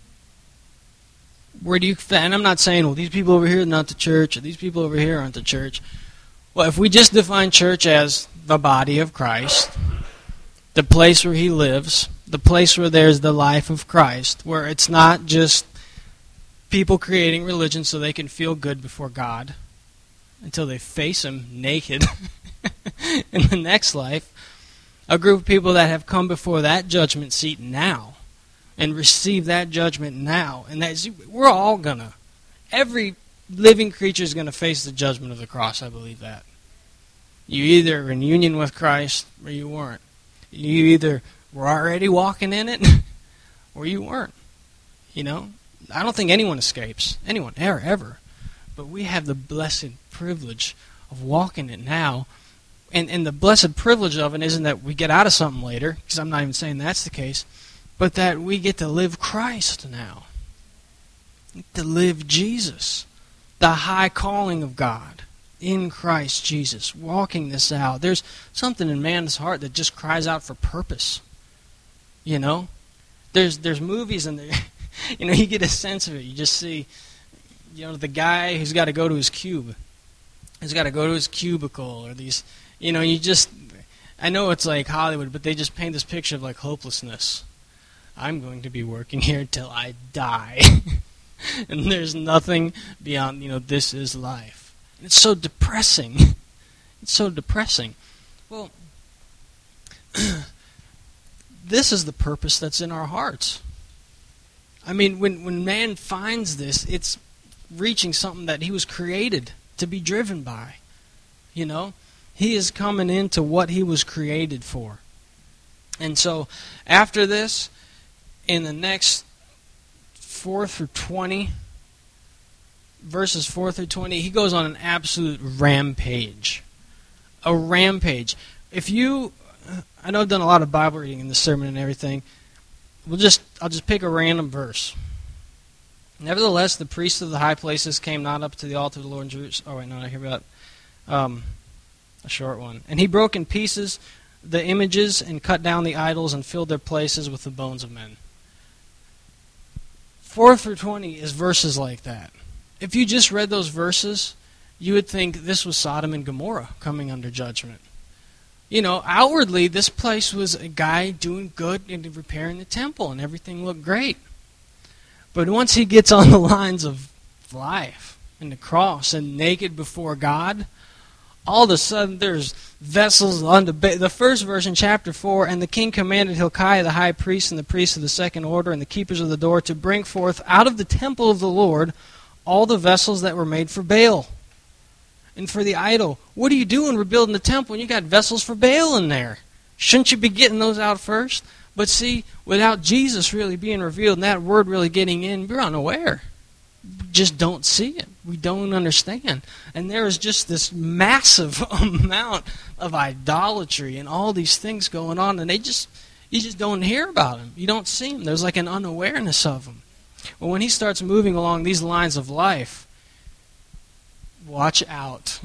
Where do you, and I'm not saying, well, these people over here are not the church, or these people over here aren't the church. Well, if we just define church as the body of Christ, the place where he lives, the place where there's the life of Christ, where it's not just people creating religion so they can feel good before God until they face him naked in the next life. A group of people that have come before that judgment seat now and receive that judgment now. And that's, we're all going to, every living creature is going to face the judgment of the cross. I believe that. You either are in union with Christ or you weren't. You either were already walking in it or you weren't. You know? I don't think anyone escapes. Anyone, ever, ever. But we have the blessed privilege of walking it now. And, and the blessed privilege of it isn't that we get out of something later, because I'm not even saying that's the case, but that we get to live Christ now. To live Jesus. The high calling of God in Christ Jesus. Walking this out. There's something in man's heart that just cries out for purpose. You know? There's there's movies and there, you know, you get a sense of it. You just see, you know, the guy who's got to go to his cube. He's got to go to his cubicle, or these, you know, you just, I know it's like Hollywood, but they just paint this picture of like hopelessness. I'm going to be working here till I die. And there's nothing beyond, you know, this is life. And it's so depressing. It's so depressing. Well, this is the purpose that's in our hearts. I mean, when, when man finds this, it's reaching something that he was created to be driven by. You know? He is coming into what he was created for. And so, after this, in the next four through twenty, verses four through twenty, he goes on an absolute rampage. A rampage. If you, I know I've done a lot of Bible reading in this sermon and everything. We'll just, I'll just pick a random verse. Nevertheless, the priests of the high places came not up to the altar of the Lord in Jerusalem. Oh, wait, no, I hear about um, a short one. And he broke in pieces the images and cut down the idols and filled their places with the bones of men. four through twenty is verses like that. If you just read those verses, you would think this was Sodom and Gomorrah coming under judgment. You know, outwardly, this place was a guy doing good and repairing the temple, and everything looked great. But once he gets on the lines of life and the cross and naked before God, all of a sudden there's vessels on the ba- the first verse in chapter four, and the king commanded Hilkiah the high priest and the priests of the second order and the keepers of the door to bring forth out of the temple of the Lord all the vessels that were made for Baal and for the idol. What are you doing rebuilding the temple when you got vessels for Baal in there? Shouldn't you be getting those out first? But see, without Jesus really being revealed and that word really getting in, we're unaware. We just don't see it. We don't understand. And there is just this massive amount of idolatry and all these things going on, and they just, you just don't hear about them. You don't see them. There's like an unawareness of them. Well, when he starts moving along these lines of life, watch out.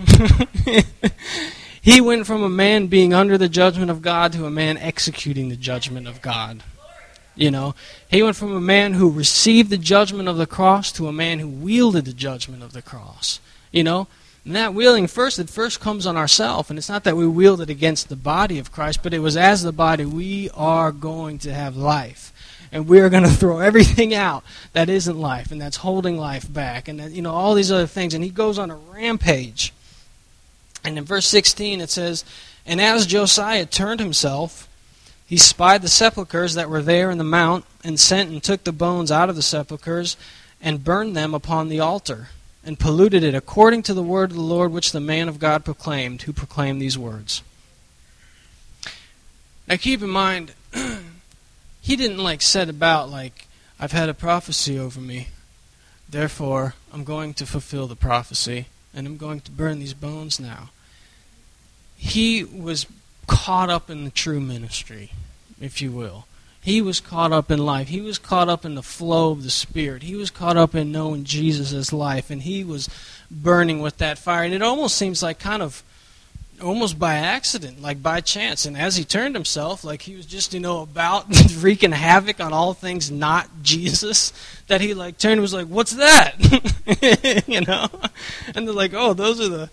He went from a man being under the judgment of God to a man executing the judgment of God. You know, he went from a man who received the judgment of the cross to a man who wielded the judgment of the cross. You know, and that wielding first, it first comes on ourselves, and it's not that we wield it against the body of Christ, but it was as the body we are going to have life. And we are going to throw everything out that isn't life, and that's holding life back, and that, you know, all these other things. And he goes on a rampage. And in verse sixteen it says, "And as Josiah turned himself, he spied the sepulchres that were there in the mount, and sent and took the bones out of the sepulchres, and burned them upon the altar, and polluted it according to the word of the Lord which the man of God proclaimed, who proclaimed these words." Now keep in mind, he didn't like set about like, I've had a prophecy over me, therefore I'm going to fulfill the prophecy, and I'm going to burn these bones now. He was caught up in the true ministry, if you will. He was caught up in life. He was caught up in the flow of the Spirit. He was caught up in knowing Jesus as life, and he was burning with that fire. And it almost seems like kind of almost by accident, like by chance. And as he turned himself, like he was just, you know, about wreaking havoc on all things not Jesus, that he like turned and was like, what's that? You know? And they're like, oh, those are the...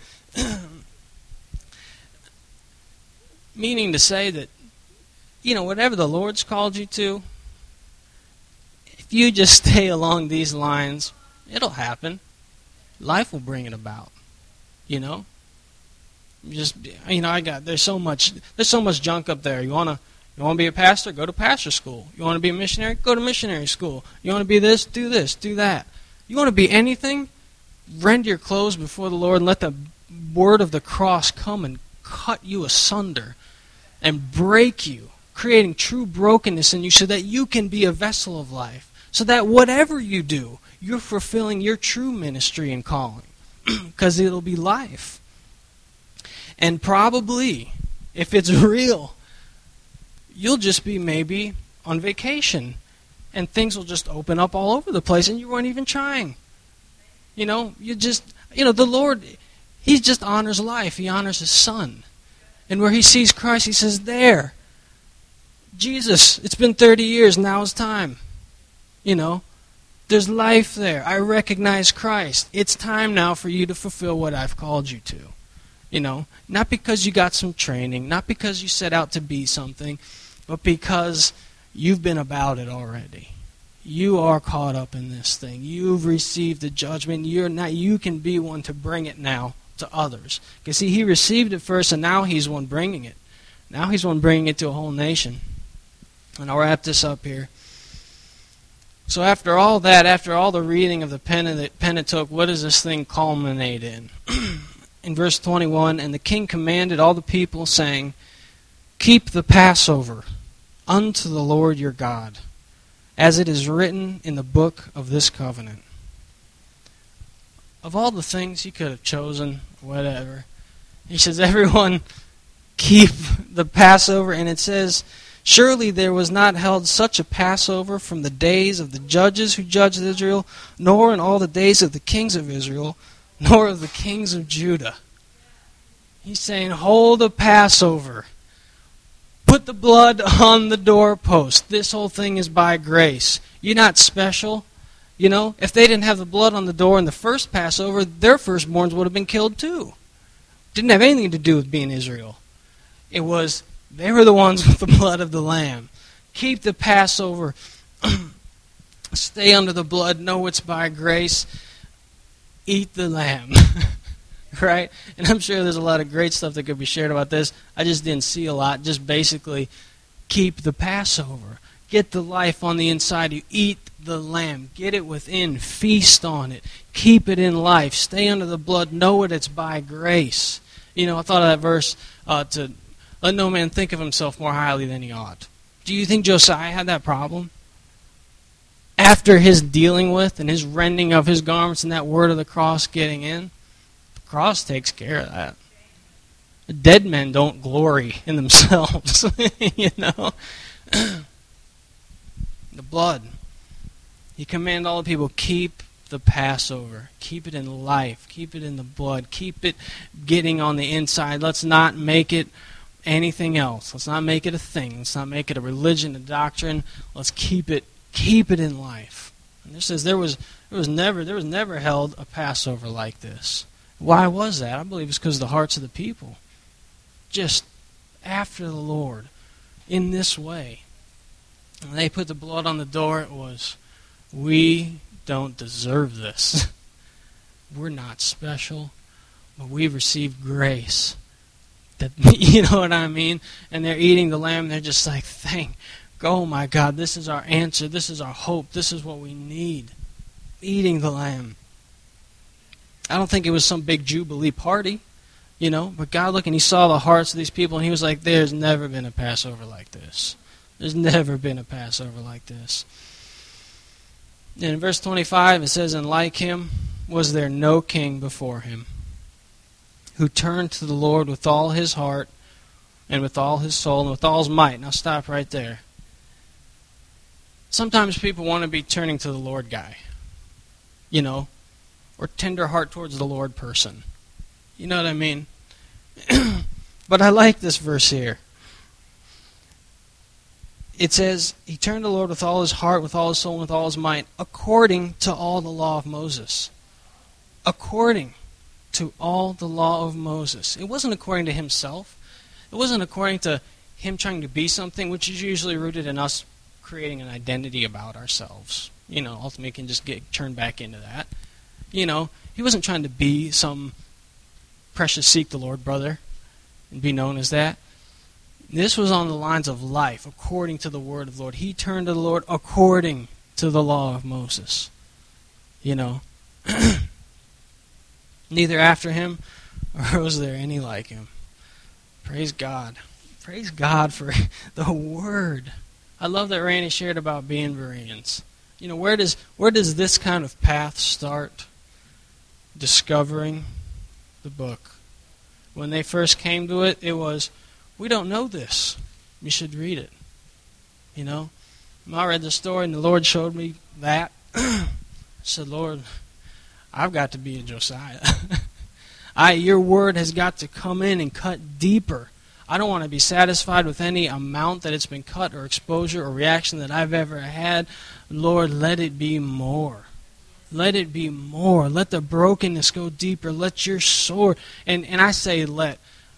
Meaning to say that, you know, whatever the Lord's called you to, if you just stay along these lines, it'll happen. Life will bring it about, you know? Just, you know, I got, there's so much, there's so much junk up there. You want to, you want to be a pastor? Go to pastor school. You want to be a missionary? Go to missionary school. You want to be this? Do this, do that. You want to be anything? Rend your clothes before the Lord and let the word of the cross come and cut you asunder and break you, creating true brokenness in you so that you can be a vessel of life, so that whatever you do, you're fulfilling your true ministry and calling, because it'll be life. And probably, if it's real, you'll just be maybe on vacation, and things will just open up all over the place, and you weren't even trying. You know, you just, you know, the Lord, He just honors life. He honors His Son. And where He sees Christ, He says, there, Jesus, it's been thirty years, now it's time. You know, there's life there. I recognize Christ. It's time now for you to fulfill what I've called you to. You know, not because you got some training, not because you set out to be something, but because you've been about it already. You are caught up in this thing. You've received the judgment. You're not, you can be one to bring it now to others. Because see, He received it first, and now He's one bringing it. Now He's one bringing it to a whole nation. And I'll wrap this up here. So after all that, after all the reading of the Pentateuch, what does this thing culminate in? In verse twenty-one, and the king commanded all the people, saying, keep the Passover unto the Lord your God, as it is written in the book of this covenant. Of all the things he could have chosen, whatever, he says, everyone keep the Passover. And it says, surely there was not held such a Passover from the days of the judges who judged Israel, nor in all the days of the kings of Israel, nor of the kings of Judah. He's saying, hold a Passover. Put the blood on the doorpost. This whole thing is by grace. You're not special. You know, if they didn't have the blood on the door in the first Passover, their firstborns would have been killed too. Didn't have anything to do with being Israel. It was, they were the ones with the blood of the Lamb. Keep the Passover. Stay under the blood. Know it's by grace. Eat the lamb. Right? And I'm sure there's a lot of great stuff that could be shared about this. I just didn't see a lot. Just basically keep the Passover. Get the life on the inside. You eat the lamb. Get it within. Feast on it. Keep it in life. Stay under the blood. Know it. It's by grace. You know, I thought of that verse uh, to let no man think of himself more highly than he ought. Do you think Josiah had that problem? After his dealing with and his rending of his garments and that word of the cross getting in, the cross takes care of that. The dead men don't glory in themselves, you know. The blood. He commanded all the people, keep the Passover. Keep it in life. Keep it in the blood. Keep it getting on the inside. Let's not make it anything else. Let's not make it a thing. Let's not make it a religion, a doctrine. Let's keep it Keep it in life. And this says there was there was never there was never held a Passover like this. Why was that? I believe it's because of the hearts of the people. Just after the Lord in this way. And they put the blood on the door. It was, we don't deserve this. We're not special, but we've received grace. That, you know what I mean? And they're eating the lamb. They're just like, thank oh my God, this is our answer. This is our hope. This is what we need. Eating the lamb. I don't think it was some big Jubilee party. You know, but God looked and he saw the hearts of these people, and he was like, there's never been a Passover like this. There's never been a Passover like this. And in verse twenty-five, it says, and like him was there no king before him, who turned to the Lord with all his heart, and with all his soul, and with all his might. Now stop right there. Sometimes people want to be turning to the Lord guy, you know, or tender heart towards the Lord person. You know what I mean? But I like this verse here. It says, he turned to the Lord with all his heart, with all his soul, and with all his might, according to all the law of Moses. According to all the law of Moses. It wasn't according to himself. It wasn't according to him trying to be something, which is usually rooted in us creating an identity about ourselves. You know, ultimately can just get turned back into that. You know, he wasn't trying to be some precious seek the Lord brother and be known as that. This was on the lines of life, according to the word of the Lord. He turned to the Lord according to the law of Moses. You know, neither after him or was there any like him. Praise God. Praise God for the word. I love that Randy shared about being Bereans. You know, where does where does this kind of path start? Discovering the book. When they first came to it, it was, we don't know this. You should read it. You know? I read the story and the Lord showed me that. I said, Lord, I've got to be a Josiah. I, your word has got to come in and cut deeper. I don't want to be satisfied with any amount that it's been cut or exposure or reaction that I've ever had. Lord, let it be more. Let it be more. Let the brokenness go deeper. Let your sword, and, and I say let.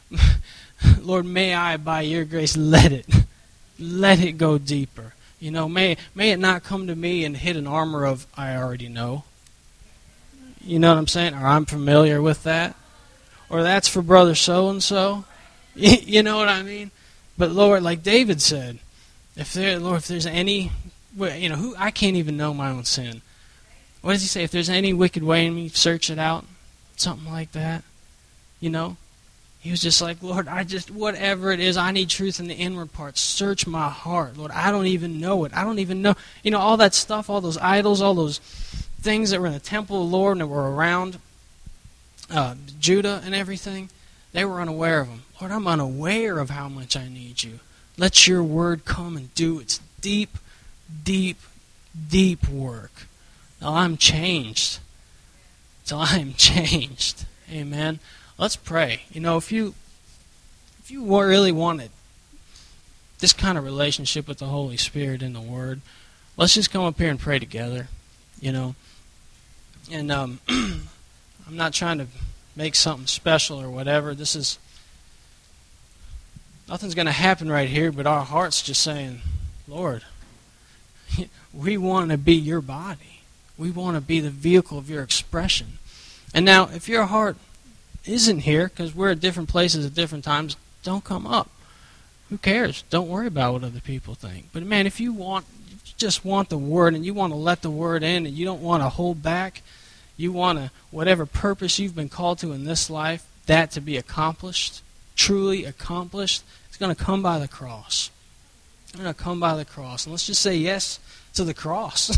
Lord, may I, by your grace, let it. Let it go deeper. You know, may, may it not come to me and hit an armor of, I already know. You know what I'm saying? Or I'm familiar with that. Or that's for brother so-and-so. You know what I mean? But Lord, like David said, if there, Lord, if there's any, you know, who I can't even know my own sin. What does he say? If there's any wicked way in me, search it out. Something like that. You know? He was just like, Lord, I just, whatever it is, I need truth in the inward parts. Search my heart. Lord, I don't even know it. I don't even know. You know, all that stuff, all those idols, all those things that were in the temple of the Lord and that were around uh, Judah and everything, they were unaware of them. Lord, I'm unaware of how much I need you. Let your word come and do its deep, deep, deep work. Till I'm changed. Till I'm changed. Amen. Let's pray. You know, if you if you really wanted this kind of relationship with the Holy Spirit and the Word, let's just come up here and pray together. You know. And um, I'm not trying to make something special or whatever. This is nothing's going to happen right here, but our heart's just saying, Lord, we want to be your body. We want to be the vehicle of your expression. And now, if your heart isn't here, because we're at different places at different times, don't come up. Who cares? Don't worry about what other people think. But man, if you want, if you just want the Word, and you want to let the Word in, and you don't want to hold back, you want to, whatever purpose you've been called to in this life, that to be accomplished, truly accomplished, it's going to come by the cross. It's going to come by the cross. And let's just say yes to the cross.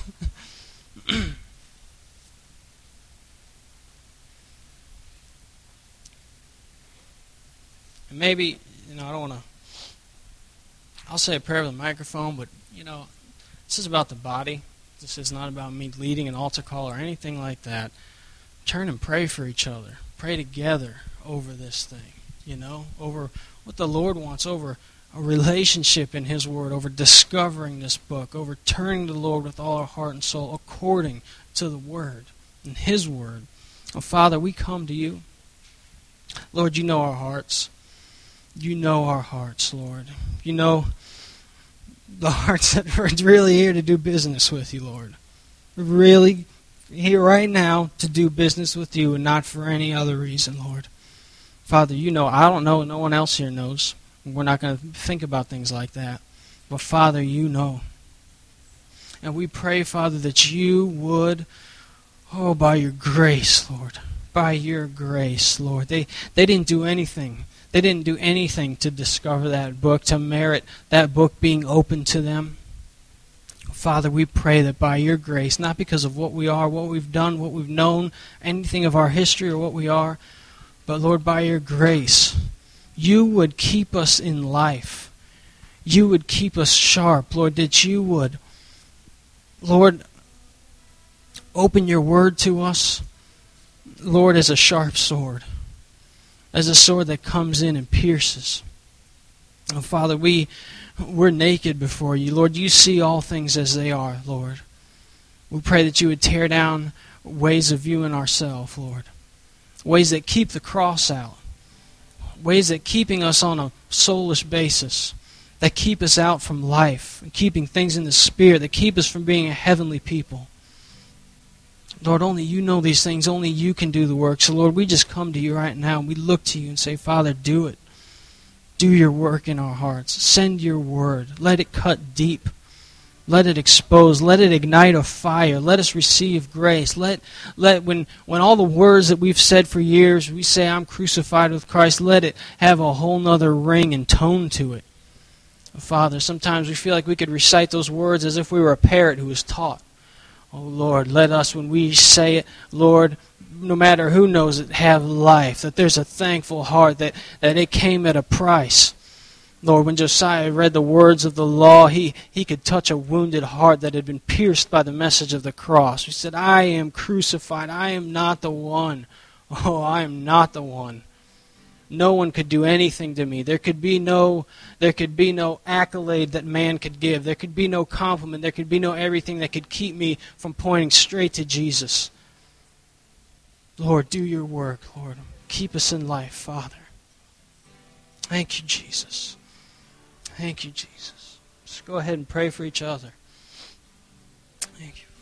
And maybe, you know, I don't want to, I'll say a prayer with a microphone, but, you know, this is about the body. This is not about me leading an altar call or anything like that. Turn and pray for each other. Pray together over this thing, you know, over what the Lord wants, over a relationship in His Word, over discovering this book, over turning to the Lord with all our heart and soul according to the Word and His Word. Oh, Father, we come to you. Lord, you know our hearts. You know our hearts, Lord. You know the hearts that are really here to do business with you, Lord. We're really here right now to do business with you and not for any other reason, Lord. Father, you know, I don't know, no one else here knows. We're not going to think about things like that. But Father, you know. And we pray, Father, that you would, oh, by your grace, Lord, by your grace, Lord. They, they didn't do anything. They didn't do anything to discover that book, to merit that book being open to them. Father, we pray that by your grace, not because of what we are, what we've done, what we've known, anything of our history or what we are, but Lord, by your grace, you would keep us in life. You would keep us sharp, Lord, that you would, Lord, open your word to us, Lord, as a sharp sword, as a sword that comes in and pierces. Oh, Father, we, we're naked before you. Lord, you see all things as they are, Lord. We pray that you would tear down ways of viewing ourselves, Lord. Ways that keep the cross out. Ways that keeping us on a soulish basis. That keep us out from life. And keeping things in the spirit. That keep us from being a heavenly people. Lord, only you know these things. Only you can do the work. So, Lord, we just come to you right now and we look to you and say, Father, do it. Do your work in our hearts. Send your word. Let it cut deep. Let it expose. Let it ignite a fire. Let us receive grace. Let, let when, when all the words that we've said for years, we say, I'm crucified with Christ, let it have a whole nother ring and tone to it. Father, sometimes we feel like we could recite those words as if we were a parrot who was taught. Oh, Lord, let us, when we say it, Lord, no matter who knows it, have life. That there's a thankful heart, that, that it came at a price. Lord, when Josiah read the words of the law, he, he could touch a wounded heart that had been pierced by the message of the cross. He said, I am crucified. I am not the one. Oh, I am not the one. No one could do anything to me. There could be no there could be no accolade that man could give. There could be no compliment. There could be no everything that could keep me from pointing straight to Jesus. Lord, do your work, Lord. Keep us in life, Father. Thank you, Jesus. Thank you, Jesus. Just go ahead and pray for each other. Thank you.